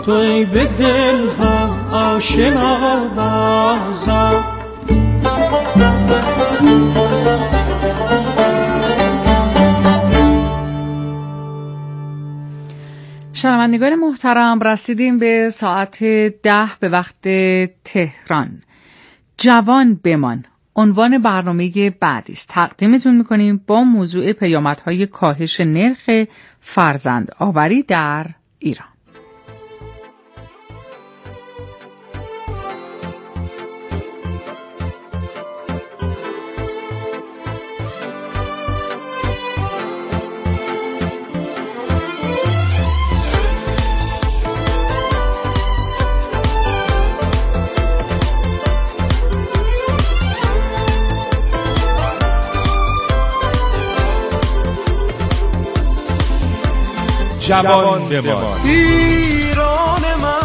توی به دل ها آشنا بازا. شنوندگان محترم، رسیدیم به ساعت 10 به وقت تهران. جوان بمان عنوان برنامه بعدی است. تقدیمتون میکنیم با موضوع پیامدهای کاهش نرخ فرزند آوری در ایران. جوان بمان. ایران من،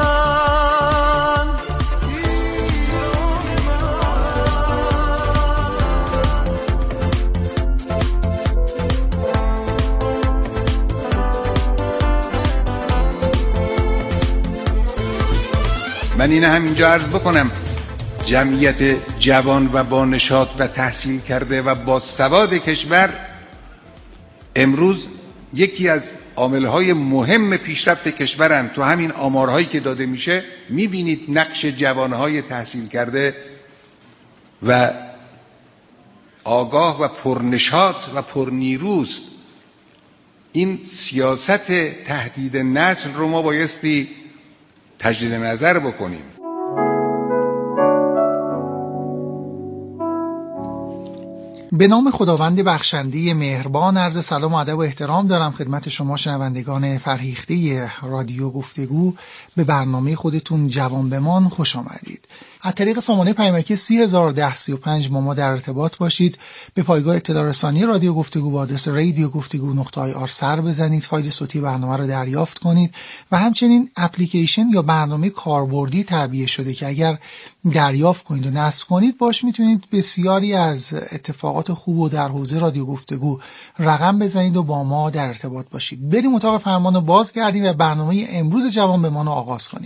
من این همینجا عرض بکنم جمعیت جوان و با نشاط و تحصیل کرده و با سواد کشور امروز یکی از عاملهای مهم پیشرفت کشورن. تو همین آمارهایی که داده میشه میبینید نقش جوانهای تحصیل کرده و آگاه و پرنشاط و پرنیروست. این سیاست تهدید نسل رو ما بایستی تجدید نظر بکنیم. به نام خداوند بخشنده مهربان عرض سلام و ادب و احترام دارم خدمت شما شنوندگان فرهیخته رادیو گفتگو. به برنامه خودتون جوان بمان خوش آمدید. از طریق سامانه پیامکی 301035 با ما در ارتباط باشید. به پایگاه اطلاع رسانی رادیو گفتگو با آدرس radiogoftego.ir سر بزنید، فایل صوتی برنامه رو دریافت کنید و همچنین اپلیکیشن یا برنامه کاربردی تعبیه شده که اگر دریافت کنید و نصب کنید باش میتونید بسیاری از اتفاقات خوب و در حوزه رادیو گفتگو رقم بزنید و با ما در ارتباط باشید. بریم اتاق فرمان رو بازگردیم و برنامه امروز جوان بمان رو آغاز کنیم.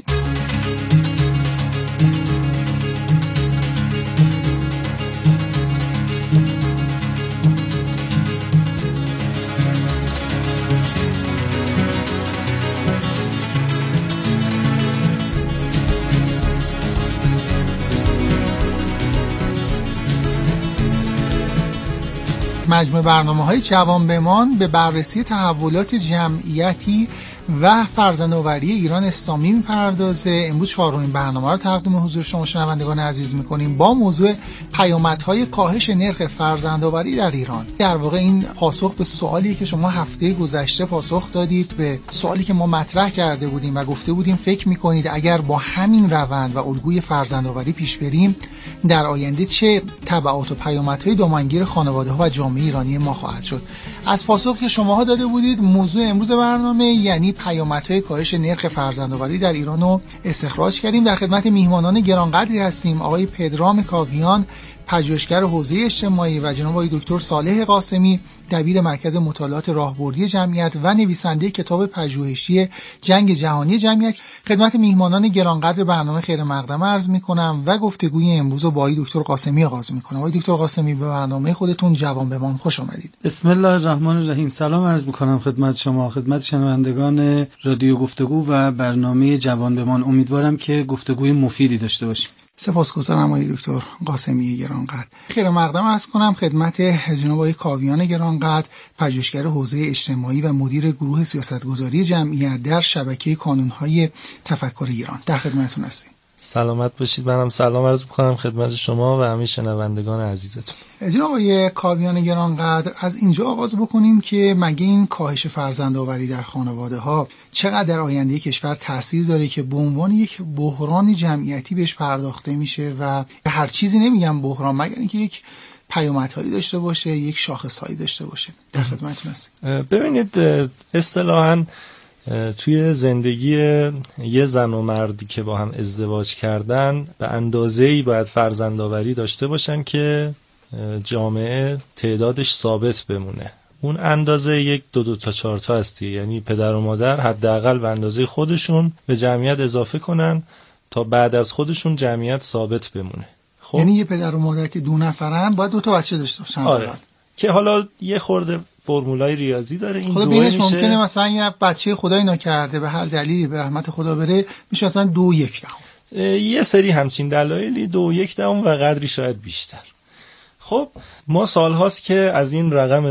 مجموع برنامه‌های جوان بمان به بررسی تحولات جمعیتی و فرزندآوری ایران اسلامی می‌پردازه. امروز 4مین برنامه رو تقدیم حضور شما شنوندگان عزیز می‌کنیم با موضوع پیامدهای کاهش نرخ فرزندآوری در ایران. در واقع این پاسخ به سوالی که شما هفته گذشته پاسخ دادید، به سوالی که ما مطرح کرده بودیم و گفته بودیم فکر می‌کنید اگر با همین روند و الگوی فرزندآوری پیش بریم در آینده چه تبعات و پیامدهای دامنگیر خانواده‌ها و جامعه ایرانی ما خواهد شد. از پاسخی که شماها داده بودید موضوع امروز برنامه یعنی پیامدهای کاهش نرخ فرزندآوری در ایران رو استخراج کردیم. در خدمت میهمانان گرانقدری هستیم، آقای پدرام کاویان، پژوهشگر حوزه اجتماعی و جناب آقای دکتر صالح قاسمی، دبیر مرکز مطالعات راهبردی جمعیت و نویسنده کتاب پژوهشی جنگ جهانی جمعیت. خدمت میهمانان گرانقدر برنامه خیر مقدم عرض می‌کنم و گفتگوی امروز رو با آقای دکتر قاسمی آغاز می‌کنم. آقای دکتر قاسمی به برنامه خودتون جوان بمان خوش آمدید. بسم الله الرحمن الرحیم. سلام عرض می‌کنم خدمت شما، خدمت شنوندگان رادیو گفتگو و برنامه جوان بمان. امیدوارم که گفتگوی مفیدی داشته باشیم. سپاسگزارم آقای دکتر قاسمی گرانقدر. خیر مقدم عرض کنم خدمت جناب آقای کاویان گرانقدر، پژوهشگر حوزه اجتماعی و مدیر گروه سیاستگذاری جمعیت در شبکه کانون‌های تفکر ایران. در خدمتتون هستیم. سلامت باشید. منم سلام عرض می‌کنم خدمت شما و همه شنوندگان عزیزتون. جناب آقای کاویان گرانقدر، از اینجا آغاز بکنیم که مگه این کاهش فرزندآوری در خانواده‌ها چقدر در آینده کشور تأثیر داره که به عنوان یک بحران جمعیتی بهش پرداخته میشه و هر چیزی نمیگم بحران مگر اینکه یک پیامدهایی داشته باشه، یک شاخصهایی داشته باشه. در خدمتتون هستیم. ببینید اصطلاحاً توی زندگی یه زن و مردی که با هم ازدواج کردن به اندازه‌ای باید فرزندآوری داشته باشن که جامعه تعدادش ثابت بمونه. اون اندازه یک 2 تا 4 تا هستی، یعنی پدر و مادر حداقل به اندازه خودشون به جمعیت اضافه کنن تا بعد از خودشون جمعیت ثابت بمونه. خب یعنی یه پدر و مادر که 2 نفرن باید 2 تا بچه داشته باشن. آره. که حالا یه خورده فرمولای ریاضی داره، این خدا دوه بینش میشه ممکنه مثلا یه بچه خدای ناکرده به هر دلیلی به رحمت خدا بره میشه مثلا 2.1. یه سری همچین دلایلی 2.1 و قدری شاید بیشتر. خب ما سال هاست که از این رقم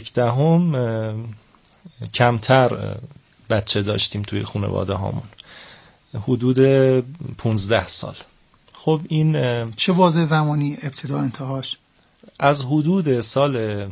2.1 کمتر بچه داشتیم توی خانواده هامون، حدود 15 سال. خب این چه بازه زمانی ابتدا انتهاش؟ از حدود سال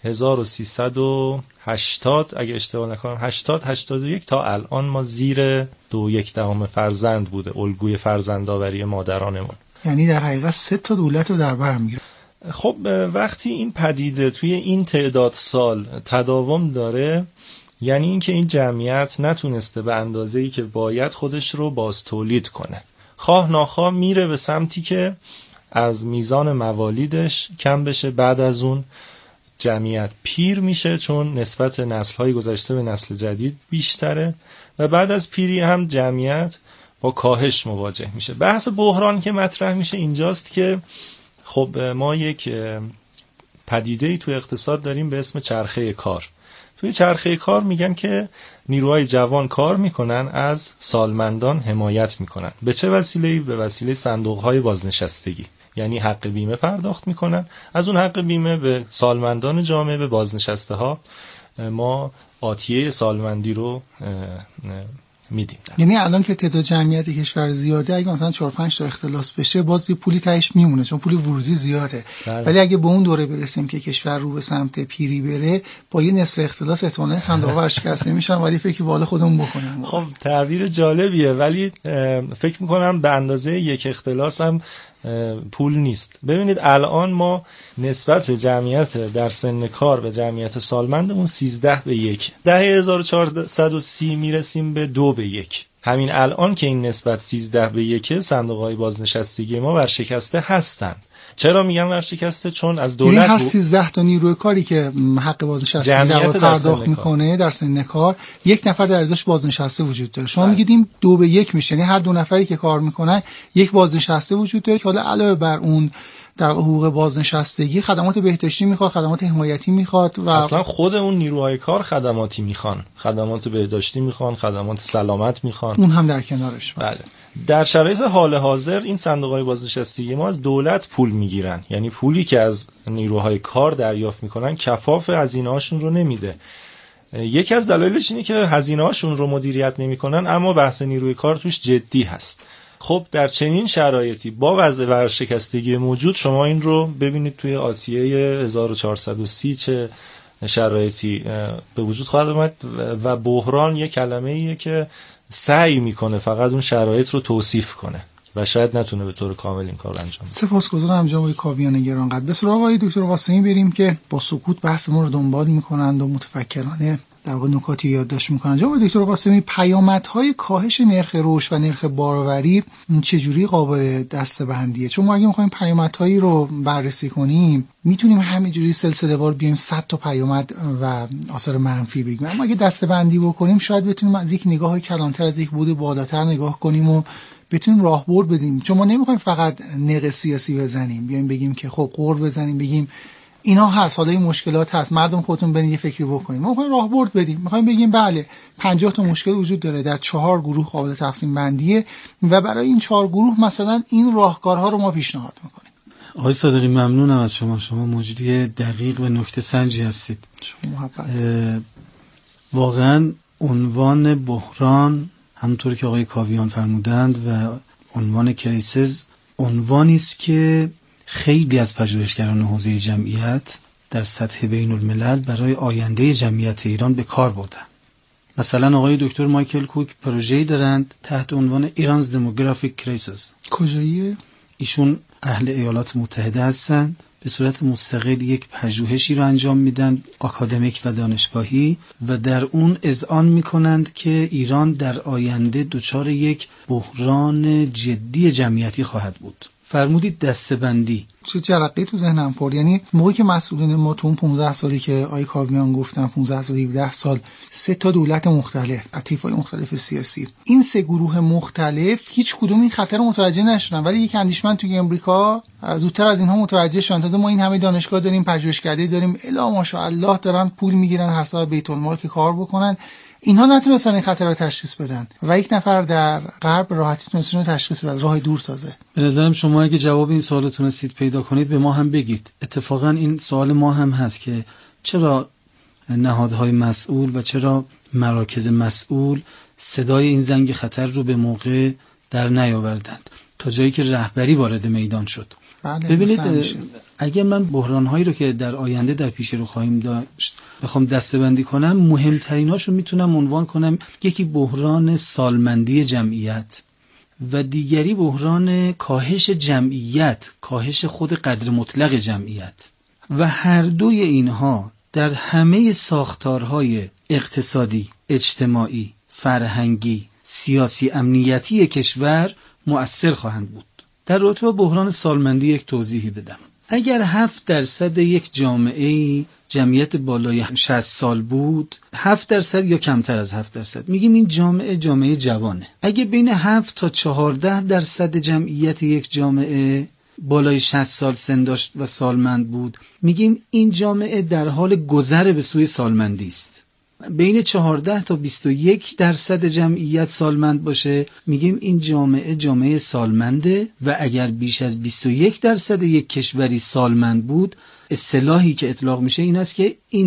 1380 اگه اشتباه نکنم 80-81 تا الان ما زیر 2.1 فرزند بوده الگوی فرزندآوری مادرانمون. یعنی در حقیقت 3 تا دولت رو در بر میگیره. خب وقتی این پدیده توی این تعداد سال تداوم داره، یعنی اینکه این جمعیت نتونسته به اندازه‌ای که باید خودش رو باز تولید کنه، خواه ناخواه میره به سمتی که از میزان موالیدش کم بشه. بعد از اون جمعیت پیر میشه چون نسبت نسل‌های گذشته به نسل جدید بیشتره و بعد از پیری هم جمعیت با کاهش مواجه میشه. بحث بحران که مطرح میشه اینجاست که خب ما یک پدیده‌ای توی اقتصاد داریم به اسم چرخه کار. توی چرخه کار میگن که نیروهای جوان کار میکنن، از سالمندان حمایت میکنن. به چه وسیله‌ای؟ به وسیله صندوق‌های بازنشستگی. یعنی حق بیمه پرداخت میکنن، از اون حق بیمه به سالمندان جامعه، به بازنشسته ها ما آتیه سالمندی رو میدیم. یعنی الان که تعداد جمعیت کشور زیاده، اگه مثلا 4-5 تا اختلاس بشه باز یه پولی تهش میمونه چون پول ورودی زیاده. ولی اگه به اون دوره برسیم که کشور رو به سمت پیری بره، با یه نصف اختلاس احتمالاً صندوق ورشکسته میشن. ولی فکر بالا خودمون بکنیم. خب تعبیر جالبیه، ولی فکر میکنم به اندازه یک اختلاس هم پول نیست. ببینید الان ما نسبت جمعیت در سن کار به جمعیت سالمندمون 13:1. دهه 1430 میرسیم به 2:1. همین الان که این نسبت 13:1 صندوق‌های بازنشستگی ما ورشکسته هستن. چرا میگم ورشکسته؟ چون از دولت یعنی هر 13 تا نیروی کاری که حق بازنشستگی رو پرداخت میکنه در سن کار، یک نفر در ازاش بازنشسته وجود داره. شما میگید این 2:1 میشه، یعنی هر 2 نفری که کار میکنن یک بازنشسته وجود داره که حالا علاوه بر اون در حقوق بازنشستگی خدمات بهداشتی میخواد، خدمات حمایتی میخواد و اصلا خود اون نیروهای کار خدماتی میخوان، خدمات بهداشتی میخوان، خدمات سلامت میخوان، اون هم در کنارش. بله. در شرایط حال حاضر این صندوق‌های بازنشستگی ما از دولت پول میگیرن، یعنی پولی که از نیروهای کار دریافت میکنن کفاف هزینه‌هاشون رو نمیده. یکی از دلایلش اینه که هزینه‌هاشون رو مدیریت نمیکنن، اما بحث نیروی کار توش جدی هست. خب در چنین شرایطی با وضع ورشکستگی موجود شما این رو ببینید توی آتیه 1430 چه شرایطی به وجود خواهد آمد و بحران یک کلمه‌ایه که سعی میکنه فقط اون شرایط رو توصیف کنه و شاید نتونه به طور کامل این کار رو انجام بده. سپاسگزارم جناب کاویان گرانقدر. به سراغ آقای دکتر قاسمی بریم که با سکوت بحث ما رو دنبال میکنند و متفکرانه در واقع نکاتی یادداشت میکنن. جناب دکتر قاسمی، پیامدهای کاهش نرخ رشد و نرخ بارآوری چجوری قابل دسته‌بندیه؟ چون ما اگه میخوایم پیامدهایی رو بررسی کنیم میتونیم همینجوری سلسله‌وار بیایم 100 تا پیامد و آثار منفی بگیم، اما اگه دسته‌بندی بکنیم شاید بتونیم از یک نگاه کلانتر، از یک بعد بالاتر نگاه کنیم و بتونیم راهبرد بدیم. چون ما نمیخوایم فقط نق سیاسی بزنیم، بیایم بگیم که خب قور بزنیم بگیم اینا هست، حالا این مشکلات هست، مردم خودتون برین یه فکری بکنید. ما میخوایم راهبرد بدیم، میخوایم بگیم بله 50 تا مشکل وجود داره، در 4 گروه قابل تقسیم بندیه و برای این 4 گروه مثلا این راهکارها رو ما پیشنهاد میکنیم. آقای صادقی ممنونم از شما مجری دقیق و نکته سنجی هستید. شما محبت. واقعا عنوان بحران همونطور که آقای کاویان فرمودند و عنوان کریسیس عنوانی است که خیلی از پژوهشگران حوزه جمعیت در سطح بین الملل برای آینده جمعیت ایران به کار بردن. مثلا آقای دکتر مایکل کوک پروژه‌ای دارند تحت عنوان ایرانز دموگرافیک کریسیس. کجاییه؟ ایشون اهل ایالات متحده هستند، به صورت مستقل یک پژوهشی رو انجام میدن، آکادمیک و دانشگاهی، و در اون اذعان میکنند که ایران در آینده دچار یک بحران جدی جمعیتی خواهد بود. فرمودید دسته‌بندی. چه جرقه‌ای تو ذهنم پر. یعنی موقعی که مسئولین ما تو اون 15 سالی که آقای کاویان گفتن 15 سال 17 سال 3 تا دولت مختلف، اطراف‌های مختلف سیاسی، این 3 گروه مختلف هیچ کدوم این خطر رو متوجه نشدن، ولی یک اندیشمند توی امریکا زودتر از اینها متوجه شدن. تازه ما این همه دانشگاه داریم، پژوهشکده داریم، الا ماشاءالله دارن پول میگیرن هر سال بیت المال که کار بکنن. اینها نتونستن این خطر رو تشخیص بدن و یک نفر در غرب راحتی تونست اینو تشخیص بده، راه دور تازه. به نظرم شما اگه جواب این سوالو تونستید پیدا کنید به ما هم بگید. اتفاقا این سوال ما هم هست که چرا نهادهای مسئول و چرا مراکز مسئول صدای این زنگ خطر رو به موقع در نیاوردند تا جایی که رهبری وارد میدان شد. بله، ببینید اگه من بحران‌هایی رو که در آینده در پیش رو خواهیم داشت بخوام دسته‌بندی کنم، مهمتریناشو میتونم عنوان کنم. یکی بحران سالمندی جمعیت و دیگری بحران کاهش جمعیت، کاهش خود قدر مطلق جمعیت. و هر دوی اینها در همه ساختارهای اقتصادی، اجتماعی، فرهنگی، سیاسی، امنیتی کشور مؤثر خواهند بود. در رابطه با بحران سالمندی یک توضیحی بدم. اگر 7% یک جامعه جمعیت بالای 60 سال بود، 7% یا کمتر از 7%، میگیم این جامعه جوانه. اگه بین 7 تا 14% جمعیت یک جامعه بالای 60 سال سن داشت و سالمند بود، میگیم این جامعه در حال گذر به سوی سالمندی است. بین 14 تا 21% جمعیت سالمند باشه، میگیم این جامعه سالمنده. و اگر بیش از 21% یک کشوری سالمند بود، اصطلاحی که اطلاق میشه این است که این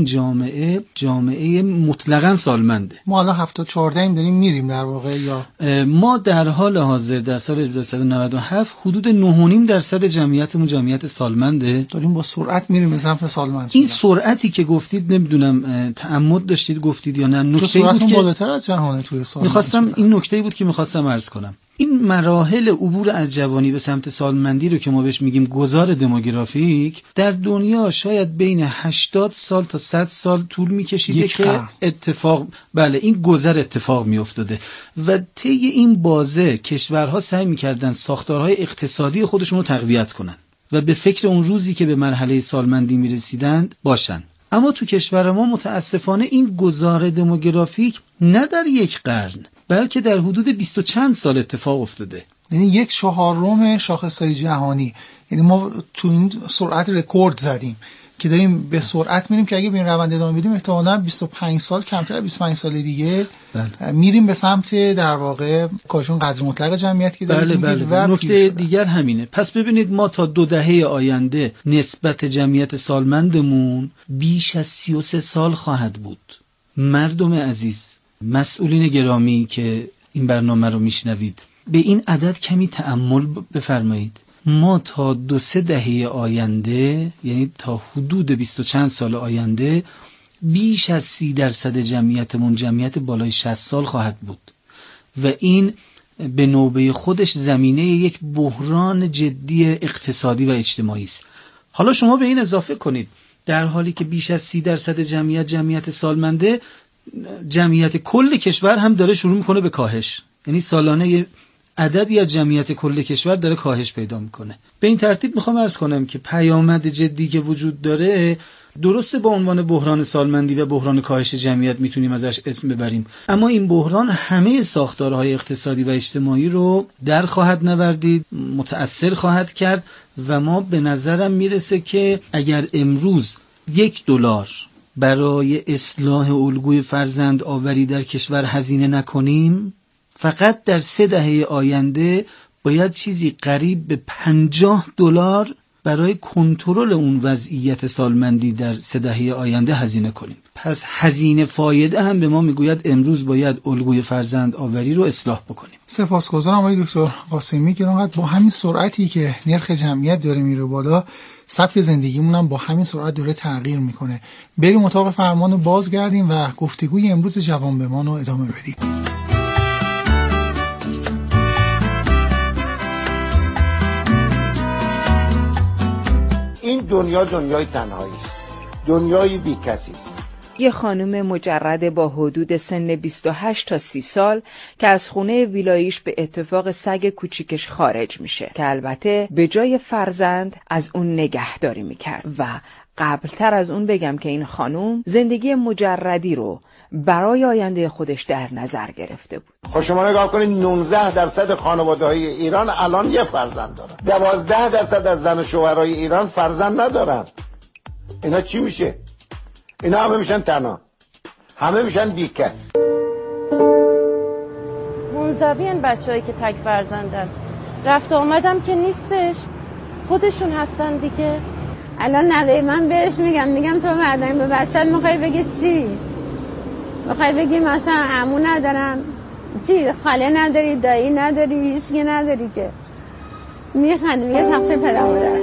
جامعه مطلقاً سالمنده. ما الان 74 داریم میریم در واقع، یا ما در حال حاضر در سال 1397 حدود 9.5% جمعیتمون جمعیت سالمنده، داریم با سرعت میریم به سمت سالمند. این سرعتی که گفتید نمیدونم تعمد داشتید گفتید یا نه، نکته بود که بالاتر از جهانه توی سالمند. این نکته‌ای بود که می‌خواستم عرض کنم. این مراحل عبور از جوانی به سمت سالمندی رو که ما بهش میگیم گذار دموگرافیک، در دنیا شاید بین 80 سال تا 100 سال طول میکشیده که این گذر اتفاق میافتاده و طی این بازه کشورها سعی میکردن ساختارهای اقتصادی خودشون رو تقویت کنن و به فکر اون روزی که به مرحله سالمندی میرسیدند باشن. اما تو کشور ما متاسفانه این گذار دموگرافیک نه در یک قرن بلکه در حدود 20 و چند سال اتفاق افتاده. یعنی 1/4 شاخصهای جهانی. یعنی ما تو این سرعت رکورد زدیم که داریم به سرعت میریم که اگه به این روند ادامه بدیم احتمالاً 25 سال کمتر 25 سال دیگه میریم به سمت در واقع کاهشون قدر مطلق جمعیت که داریم. و نکته دیگر همینه. پس ببینید ما تا 2 دهه آینده نسبت جمعیت سالمندمون بیش از 33 سال خواهد بود. مردم عزیز، مسئولین گرامی که این برنامه رو میشنوید، به این عدد کمی تأمل بفرمایید. ما تا 2-3 دهه آینده، یعنی تا حدود 20 و چند سال آینده، بیش از 30% جمعیتمون جمعیت بالای 60 سال خواهد بود و این به نوبه خودش زمینه یک بحران جدی اقتصادی و اجتماعی است. حالا شما به این اضافه کنید در حالی که بیش از 30% جمعیت سالمنده، جمعیت کل کشور هم داره شروع میکنه به کاهش. یعنی سالانه عدد یا جمعیت کل کشور داره کاهش پیدا میکنه. به این ترتیب میخوام عرض کنم که پیامد جدی که وجود داره، درسته با عنوان بحران سالمندی و بحران کاهش جمعیت میتونیم ازش اسم ببریم، اما این بحران همه ساختارهای اقتصادی و اجتماعی رو در خواهد نوردید، متأثر خواهد کرد و ما به نظرم میرسه که اگر امروز $1 برای اصلاح الگوی فرزند آوری در کشور هزینه نکنیم، فقط در 3 دهه آینده باید چیزی قریب به $50 برای کنترل اون وضعیت سالمندی در 3 دهه آینده هزینه کنیم. پس هزینه فایده هم به ما میگوید امروز باید الگوی فرزند آوری رو اصلاح بکنیم. سپاسگزارم آقای دکتر قاسمی که با همین سرعتی که نرخ جمعیت داره میره بالا، سبک زندگیمون هم با همین سرعت داره تغییر میکنه. بریم اتاق فرمان رو بازگردیم و گفتگوی امروز جوان بمان رو ادامه بدیم. این دنیا دنیای تنهایی است، دنیای بی کسی است. یه خانم مجرد با حدود سن 28 تا 30 سال که از خونه ویلاییش به اتفاق سگ کوچیکش خارج میشه که البته به جای فرزند از اون نگهداری میکرد. و قبلتر از اون بگم که این خانم زندگی مجردی رو برای آینده خودش در نظر گرفته بود. خب شما نگاه کنید 19% خانواده‌های ایران الان یه فرزند دارن. 12% از زن و شوهرای ایران فرزند ندارن. اینا چی میشه؟ اینا همه میشن تنها. همه میشن بیکس. منزوین بچه‌هایی که تک فرزندن. رفت آمدم که نیستش. خودشون هستن دیگه. الان نوه من بهش میگم تو بعدن به بچه‌ت میخوای بگی چی؟ میخوای بگی مثلا عمو ندارم، چی خاله نداری، دایی نداری، هیچکی نداری که. میخنده میگه تقصیر پدر مادر.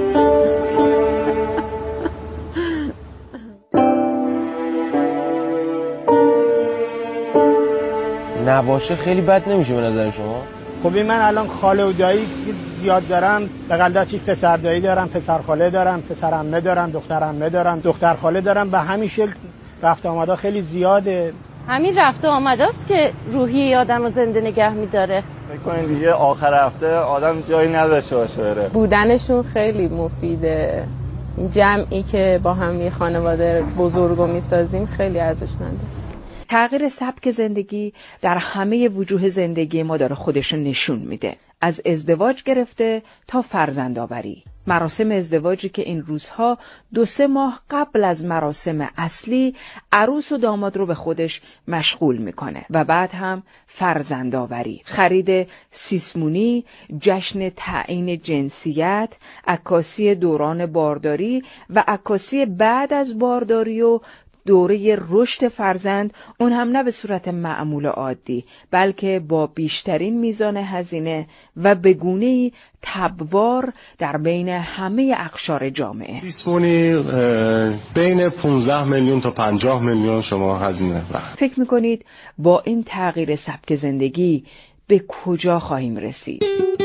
نباشه خیلی بد نمیشه به نظر شما؟ خب من الان خاله و دایی زیاد دارم، بغل چیز پسر دایی دارم، پسر خاله دارم، پسر عمه دارم، دختر عمه دارم، دختر خاله دارم، به همین شکل رفت آمدا خیلی زیاده. همین رفت آمداست که روحیه آدم رو زنده نگه میداره. فکر کنین دیگه آخر هفته آدم جایی نداشته باشه بره. بودنشون خیلی مفیده. جمعی که با هم یه خانواده بزرگو میسازیم خیلی ارزشمنده. تغییر سبک زندگی در همه وجوه زندگی ما داره خودش نشون میده. از ازدواج گرفته تا فرزندآوری. مراسم ازدواجی که این روزها 2-3 ماه قبل از مراسم اصلی عروس و داماد رو به خودش مشغول میکنه و بعد هم فرزندآوری، خرید سیسمونی، جشن تعیین جنسیت، عکاسی دوران بارداری و عکاسی بعد از بارداری و دوره رشد فرزند، اون هم نه به صورت معمول عادی بلکه با بیشترین میزان هزینه و به گونه‌ای تبوار در بین همه اقشار جامعه. سیسمونی بین 15 میلیون تا 50 میلیون شما هزینه. فکر میکنید با این تغییر سبک زندگی به کجا خواهیم رسید؟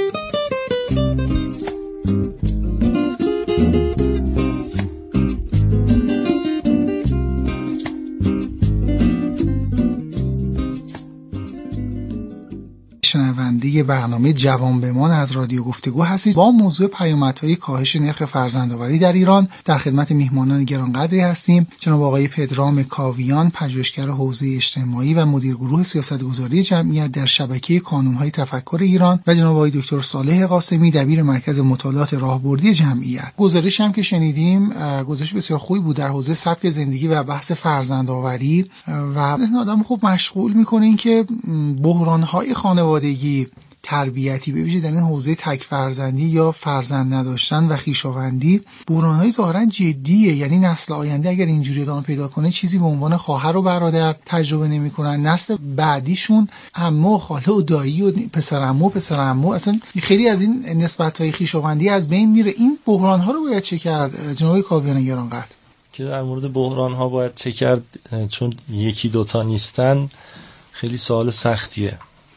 شنونده برنامه جوان بمان از رادیو گفتگو هستید. با موضوع پیامدهای کاهش نرخ فرزندآوری در ایران در خدمت میهمانان گرانقدری هستیم. جناب آقای پدرام کاویان، پژوهشگر حوزه اجتماعی و مدیر گروه سیاستگذاری جمعیت در شبکه کانونهای تفکر ایران و جناب آقای دکتر صالح قاسمی، دبیر مرکز مطالعات راهبردی جمعیت. گزارشی هم که شنیدیم گزارش بسیار خوبی بود در حوزه سبک زندگی و بحث فرزندآوری و ذهن آدم خوب مشغول می‌کنه این که بحران‌های خانوادگی، تربیتی به ویژه در این حوزه تک فرزندی یا فرزند نداشتن و خویشاوندی بحران‌های ظاهراً جدیه. یعنی نسل آینده اگر اینجوری ادامه پیدا کنه چیزی به عنوان خواهر و برادر تجربه نمی‌کنن، نسل بعدیشون عمه و خاله و دایی و پسر عمو اصلا خیلی از این نسبت‌های خویشاوندی از بین میره. این بحران‌ها رو باید چه کرد جناب کاویان گرانقدر؟ که در مورد بحران‌ها باید چه کرد، چون یکی دوتا نیستن خیلی سوال سختیه.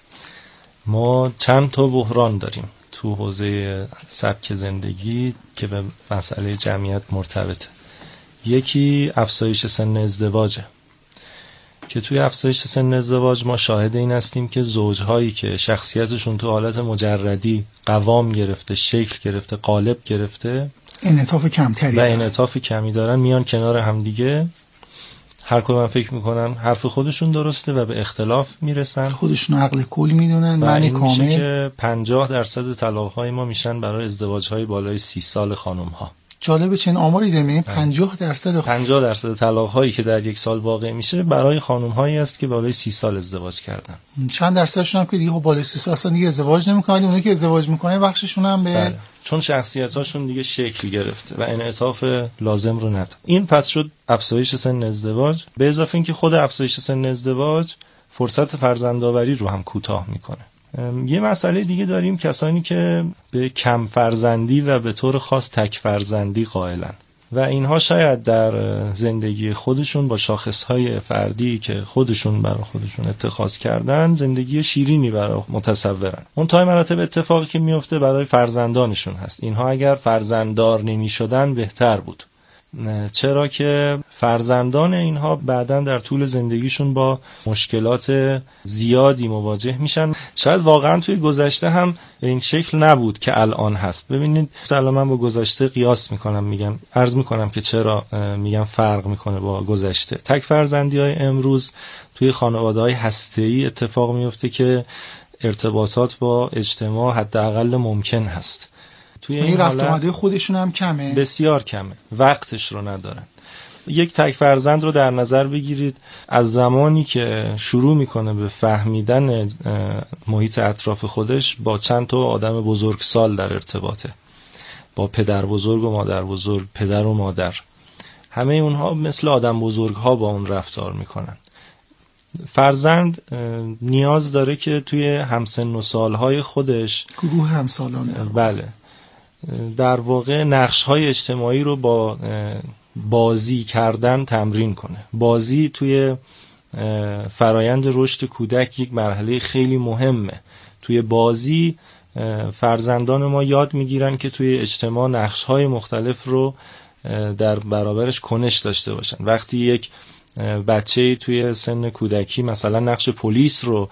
ما چند تا بحران داریم تو حوزه سبک زندگی که به مسئله جمعیت مرتبطه. یکی افزایش سن ازدواجه که توی افزایش سن ازدواج ما شاهد این هستیم که زوجهایی که شخصیتشون تو حالت مجردی قوام گرفته، شکل گرفته، قالب گرفته، انعطاف کمتری و انعطاف کمی دارن، میان کنار همدیگه، هر کدوم فکر میکنن حرف خودشون درسته و به اختلاف میرسن، خودشون عقل کل میدونن، معنی کامل. میشه که 50% طلاق‌های ما میشن برای ازدواج‌های بالای 30 سال خانم‌ها. جالبه چنین آماری داریم، یعنی 50% طلاق‌هایی که در یک سال واقع میشه برای خانم‌هایی است که بالای 30 سال ازدواج کردن. چند درصدشون هم که دیگه بالای 30 سال اصلا دیگه ازدواج نمی‌کنن، اونایی که ازدواج می‌کنن بخششون هم به چون شخصیتاشون دیگه شکل گرفته و انعطاف لازم رو نداره. این پس شد افزایش سن ازدواج، به اضافه اینکه خود افزایش سن ازدواج فرصت فرزندآوری رو هم کوتاه میکنه. یه مسئله دیگه داریم، کسانی که به کم فرزندی و به طور خاص تک فرزندی قائلن و اینها شاید در زندگی خودشون با شاخصهای فردی که خودشون برای خودشون اتخاذ کردن زندگی شیرینی برای متصورن. منتهای مراتب اتفاقی که میفته برای فرزندانشون هست. اینها اگر فرزنددار نمی شدن بهتر بود. چرا که فرزندان اینها بعداً در طول زندگیشون با مشکلات زیادی مواجه میشن. شاید واقعاً توی گذشته هم این شکل نبود که الان هست. ببینید الان من با گذشته قیاس میکنم، عرض میکنم که چرا میگم فرق میکنه با گذشته. تک فرزندی‌های امروز توی خانواده‌های هسته‌ای اتفاق میفته که ارتباطات با اجتماع حداقل ممکن هست. توی این رفت آمده خودشون هم کمه، بسیار کمه، وقتش رو ندارن. یک تک فرزند رو در نظر بگیرید، از زمانی که شروع میکنه به فهمیدن محیط اطراف خودش با چند تا آدم بزرگسال در ارتباطه، با پدر بزرگ و مادر بزرگ، پدر و مادر، همه اونها مثل آدم بزرگ ها با اون رفتار میکنن. فرزند نیاز داره که توی همسن و سالهای خودش، گروه همسالان، بله، در واقع نقش‌های اجتماعی رو با بازی کردن تمرین کنه. بازی توی فرایند رشد کودک یک مرحله خیلی مهمه. توی بازی فرزندان ما یاد میگیرن که توی اجتماع نقش‌های مختلف رو در برابرش کنش داشته باشن. وقتی یک بچه‌ای توی سن کودکی مثلا نقش پلیس رو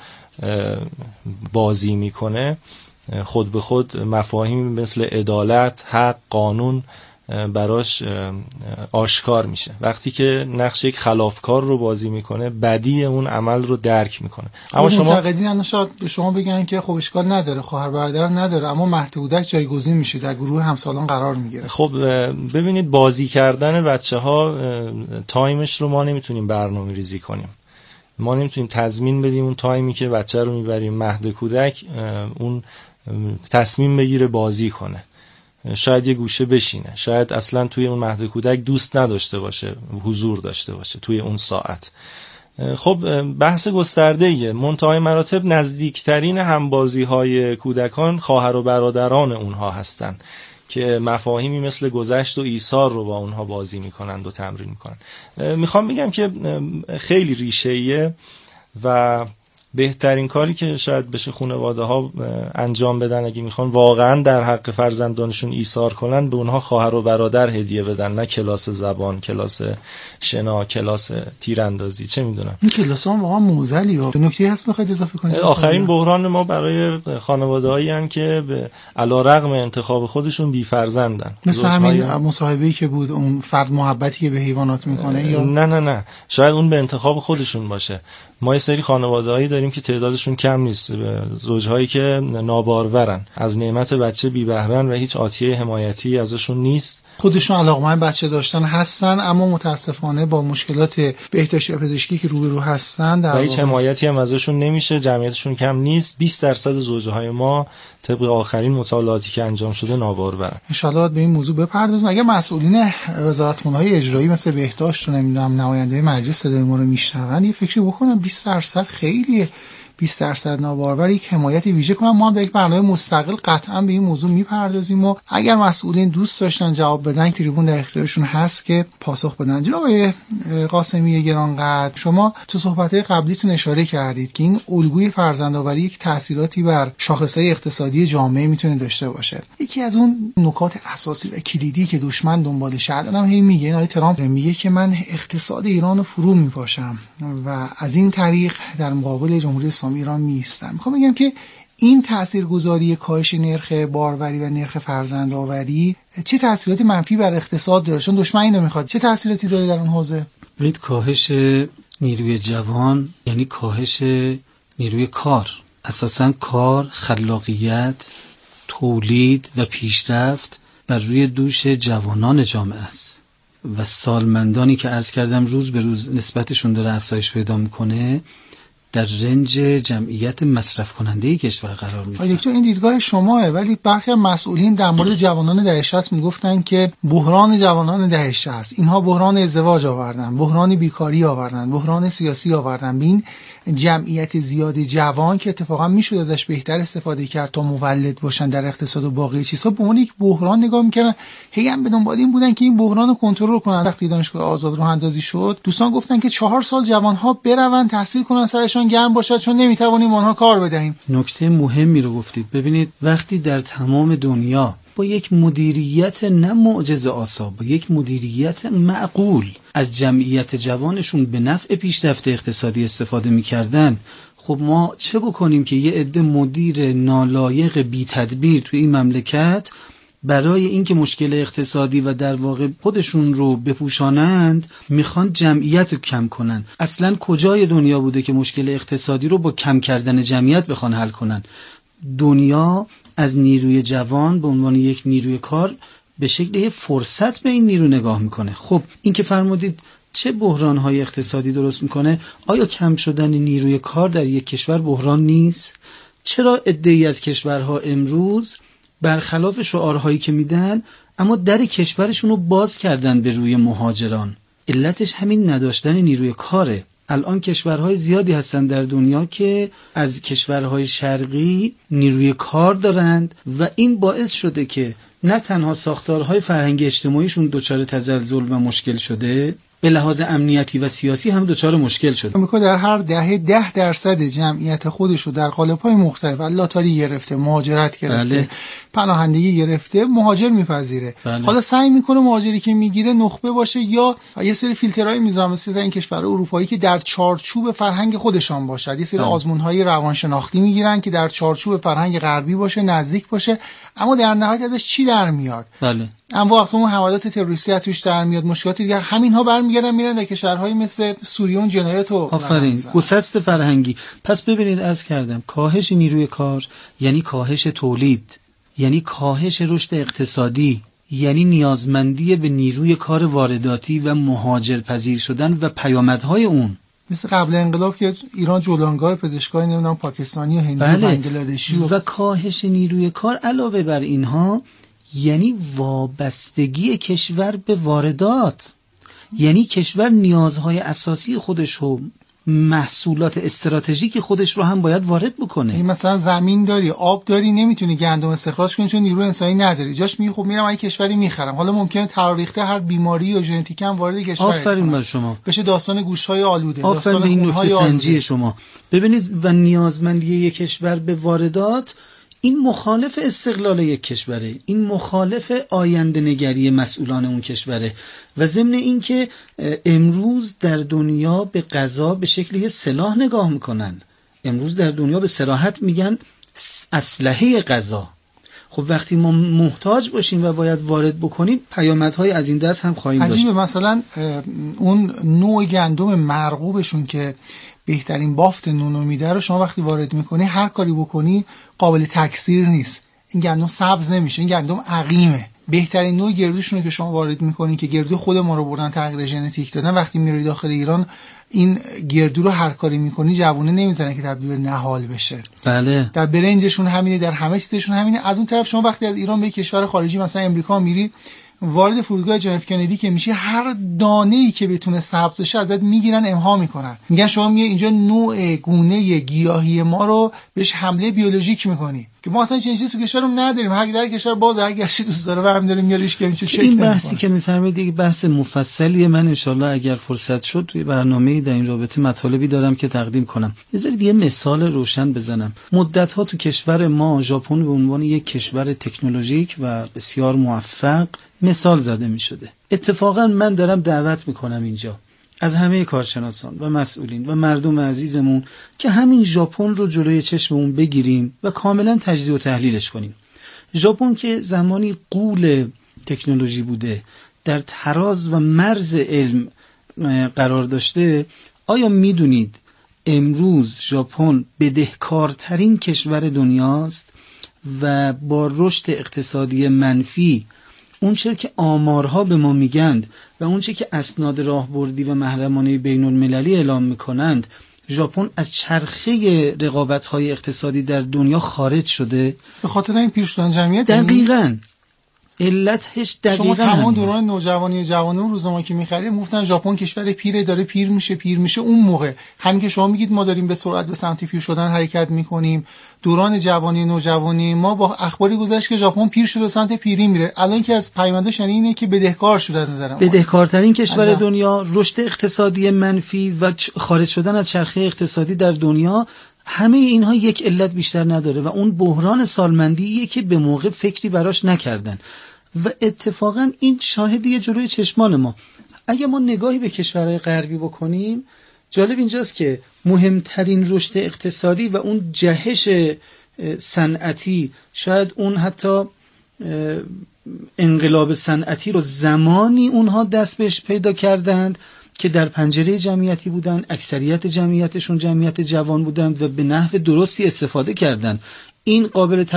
بازی میکنه، خود به خود مفاهیم مثل عدالت، حق، قانون براش آشکار میشه. وقتی که نقش یک خلافکار رو بازی میکنه، بدی اون عمل رو درک میکنه. اما شما معتقدین شاید به شما بگن که خب اشکال نداره، خواهر برادر نداره، اما مهد کودک جایگزین میشه، در گروه همسالان قرار میگیره. خب ببینید، بازی کردن بچه‌ها تایمش رو ما نمیتونیم برنامه ریزی کنیم. ما نمیتونیم تضمین بدیم اون تایمی که بچه رو میبریم مهد کودک اون تصمیم بگیره بازی کنه. شاید یه گوشه بشینه، شاید اصلا توی اون مهد کودک دوست نداشته باشه، حضور داشته باشه توی اون ساعت. خب بحث گسترده‌ایه. منتهای مراتب نزدیکترین همبازی های کودکان خواهر و برادران اونها هستن که مفاهیمی مثل گذشت و ایثار رو با اونها بازی میکنند و تمرین میکنند. میخوام بگم که خیلی ریشه‌ایه و بهترین کاری که شاید بشه خانواده ها انجام بدن اگه میخوان واقعا در حق فرزندانشون ایثار کنن، به اونها خواهر و برادر هدیه بدن، نه کلاس زبان، کلاس شنا، کلاس تیراندازی، چه میدونم. این کلاس ها واقعا موزلیه. نکته هست بخواید اضافه کنید؟ آخرین بحران ما برای خانواده‌هایی ان که علیرغم انتخاب خودشون بی فرزندن. مثل همین مصاحبه‌ای که بود، اون فرد محبتی که به حیوانات میکنه، یا نه شاید اون به انتخاب خودشون باشه. ما یه سری خانواده‌هایی داریم که تعدادشون کم نیست، زوجهایی که نابارورن، از نعمت بچه بی بهره‌ن و هیچ آتیه حمایتی ازشون نیست. خودشون علاقمند بچه داشتن هستن، اما متاسفانه با مشکلات بهداشتی و پزشکی که روبرو هستن و هیچ حمایتی هم ازشون نمیشه. جمعیتشون کم نیست. 20% زوجهای ما طبق آخرین مطالعاتی که انجام شده نابارورن. ان شاءالله به این موضوع بپردازیم. اگر مسئولین وزارتخونه‌های اجرایی مثل بهداشت و نمیدونم نماینده مجلس صدای ما رو میشنون، یه فکری بکنن 20% خیلیه. 20% نابارور یک حمایت ویژه کنن. ما هم در یک برنامه مستقل قطعا به این موضوع میپردازیم و اگر مسئولین دوست داشتن جواب بدن، تریبون در اختیارشون هست که پاسخ بدن. جناب قاسمی گرانقدر، شما تو صحبت‌های قبلیتون اشاره کردید که این الگوی فرزندآوری یک تأثیراتی بر شاخص‌های اقتصادی جامعه میتونه داشته باشه. یکی از اون نکات اساسی و کلیدی که دشمن دنبالشه، الانم هی میگه، آقای ترامپ میگه که من اقتصاد ایران رو فرو میپاشم و از این طریق در مقابل جمهوری اسلامی ایران میستم. میخوام بگم که این تاثیرگذاری کاهش نرخ باروری و نرخ فرزندآوری چه تاثیراتی منفی بر اقتصاد داره؟ چون دشمن اینو میخواد. چه تاثیراتی داره در اون حوزه؟ ببینید، کاهش نیروی جوان یعنی کاهش نیروی کار. اساساً کار، خلاقیت، تولید و پیشرفت بر روی دوش جوانان جامعه است و سالمندانی که عرض کردم روز به روز نسبتشون داره افزایش پیدا میکنه، در رنج جمعیت مصرف کننده کشور قرار میگیره. دکتر، این دیدگاه شماه، ولی برخی مسئولین در مورد جوانان دهه 60 میگفتن که بحران جوانان دهه 60 اینها بحران ازدواج آوردن، بحران بیکاری آوردن، بحران سیاسی آوردن. ببین جمعیت زیاد جوان که اتفاقا میشد ازش بهتر استفاده کرد تا مولد باشن در اقتصاد و باقی چیزها، به عنوان یک بحران نگاه میکردن. هی هم به دنبال این بودن که این بحران رو کنترل کنن. وقتی دانشگاه آزاد راه اندازی شد، دوستان گفتن که 4 سال جوانها برون تحصیل کنن، سرشان گرم باشد، چون نمیتوانیم آنها کار بدهیم. نکته مهمی رو گفتید. ببینید، وقتی در تمام دنیا با یک مدیریت نه معجزه آسا، با یک مدیریت معقول از جمعیت جوانشون به نفع پیشرفت اقتصادی استفاده می‌کردن. خب ما چه بکنیم که یه عده مدیر نالایق بی تدبیر توی این مملکت برای اینکه مشکل اقتصادی و در واقع خودشون رو بپوشانند میخوان جمعیت رو کم کنن. اصلا کجای دنیا بوده که مشکل اقتصادی رو با کم کردن جمعیت بخوان حل کنن؟ دنیا از نیروی جوان به عنوان یک نیروی کار به شکل یه فرصت به این نیرو نگاه میکنه. خب این که فرمودید چه بحران‌های اقتصادی درست میکنه؟ آیا کم شدن نیروی کار در یک کشور بحران نیست؟ چرا عده‌ای از کشورها امروز برخلاف شعارهایی که میدن اما در کشورشون رو باز کردن به روی مهاجران؟ علتش همین نداشتن نیروی کاره. الان کشورهای زیادی هستن در دنیا که از کشورهای شرقی نیروی کار دارند و این باعث شده که نه تنها ساختارهای فرهنگی اجتماعیشون دچار تزلزل و مشکل شده، به لحاظ امنیتی و سیاسی هم دچار مشکل شده. آمریکا در هر دهه 10% جمعیت خودش رو در قالب‌های مختلف لاتاری گرفته، مهاجرت گرفته، پناهندگی گرفته، مهاجر میپذیره. حالا سعی میکنه مهاجری که میگیره نخبه باشه یا یه سری فیلترهای میذاره مثل این کشورهای اروپایی که در چارچوب فرهنگ خودشان باشد. یه سری آزمون‌های روانشناختی میگیرن که در چارچوب فرهنگ غربی باشه، نزدیک باشه، اما در نهایت ازش چی در میاد؟ بله. انواع اقسام حملات تروریستی توش در میاد، مشکلات دیگه. همین‌ها برمیگردن میرن در کشورهای مثل سوریه و جنایت و آفرین گسست فرهنگی. پس ببینید عرض کردم کاهش نیروی کار یعنی کاهش تولید، یعنی کاهش رشد اقتصادی، یعنی نیازمندی به نیروی کار وارداتی و مهاجرپذیر شدن و پیامدهای اون. مثل قبل انقلاب که ایران جولانگاه پزشکای نمیدونم پاکستانی و هندی و بنگلادشی و کاهش نیروی کار علاوه بر اینها یعنی وابستگی کشور به واردات، یعنی کشور نیازهای اساسی خودش رو، محصولات استراتژیک خودش رو هم باید وارد بکنه. این مثلا زمین داری، آب داری، نمیتونی گندم استخراج کنی چون نیروی انسانی نداری، جاش میگی خب میرم این کشوری میخرم. حالا ممکنه تراریخته هر بیماری یا ژنتیک هم وارد کشور آفرین بر شما بشه، داستان گوشهای آلوده، داستان این نکته سنجی شما. ببینید و نیازمندی یک کشور به واردات این مخالف استقلال یک کشوره، این مخالف آینده نگری مسئولان اون کشوره و ضمن این که امروز در دنیا به غذا به شکل یه سلاح نگاه میکنن. امروز در دنیا به صراحت میگن اسلحه غذا. خب وقتی ما محتاج باشیم و باید وارد بکنیم پیامدهای از این دست هم خواهیم داشت. عجیبه مثلا اون نوع گندم مرغوبشون که بهترین بافت نونو میده رو شما وقتی وارد میکنی هر کاری بکنی قابل تکثیر نیست. این گندم سبز نمیشه، این گندم عقیمه. بهترین نوع گردوشون رو که شما وارد میکنین که گردو خود ما رو بردن تغییر ژنتیک دادن، وقتی میاری داخل ایران این گردو رو هر کاری میکنی جوونه نمیزنن که تبدیل به نهال بشه. بله. در برنجشون همینه، در همه چیزشون همینه. از اون طرف شما وقتی از ایران به کشور خارجی مثلا امریکا میری، وارد فرودگاه جان اف کندی که میشی، هر دانه‌ای که بتونه ثبت بشه ازت میگیرن، امها میکنن. میگن شما میای اینجا نوع گونه گیاهی ما رو بهش حمله بیولوژیک میکنی که ما اصلا چنین چیزی تو کشورمون نداریم. هر در کشور باز هر گشتی دوست داره برمی داره میاریش که چه چک. این بحثی که میفرمایید دیگه بحث مفصلیه. من ان شاءالله اگر فرصت شد توی برنامه‌ای در این رابطه مطالبی دارم که تقدیم کنم. بذارید یه مثال روشن بزنم. مدت‌ها تو کشور ما ژاپن به عنوان یک کشور تکنولوژیک و بسیار موفق مثال زده می شده. اتفاقا من دارم دعوت میکنم اینجا از همه کارشناسان و مسئولین و مردم عزیزمون که همین ژاپن رو جلوی چشممون بگیریم و کاملا تجزیه و تحلیلش کنیم. ژاپن که زمانی غول تکنولوژی بوده، در تراز و مرز علم قرار داشته، آیا میدونید امروز ژاپن بدهکارترین کشور دنیاست و با رشد اقتصادی منفی، اونچه که آمارها به ما میگند و اونچه که اسناد راهبردی و محرمانه بین المللی اعلام میکنند، ژاپن از چرخه رقابت‌های اقتصادی در دنیا خارج شده به خاطر این پیر شدن جمعیت. دقیقاً علتش دقیقاً شما تمام دوران نوجوانی و جوانی اون روزا که می‌خرید گفتن ژاپن کشور پیره، داره پیر میشه. اون موقع همین که شما میگید ما داریم به سرعت به سمت پیر شدن حرکت می‌کنیم. دوران جوانی نوجوانی ما با اخباری گذشت که ژاپن پیر شده به سمت پیری میره. الان که از پیامدش یعنی اینه که بدهکار شده از نظر ما. بدهکارترین کشور دنیا، رشد اقتصادی منفی و خارج شدن از چرخه اقتصادی در دنیا همه اینها یک علت بیشتر نداره و اون بحران سالمندیه که به موقع فکری براش نکردن و اتفاقا این شاهدیه جلوی چشمان ما. اگه ما نگاهی به کشورهای غربی بکنیم، جالب اینجاست که مهمترین رشد اقتصادی و اون جهش صنعتی، شاید اون حتی انقلاب صنعتی رو زمانی اونها دست بهش پیدا کردند که در پنجره جمعیتی بودن، اکثریت جمعیتشون جمعیت جوان بودند و به نحو درستی استفاده کردند. این قابل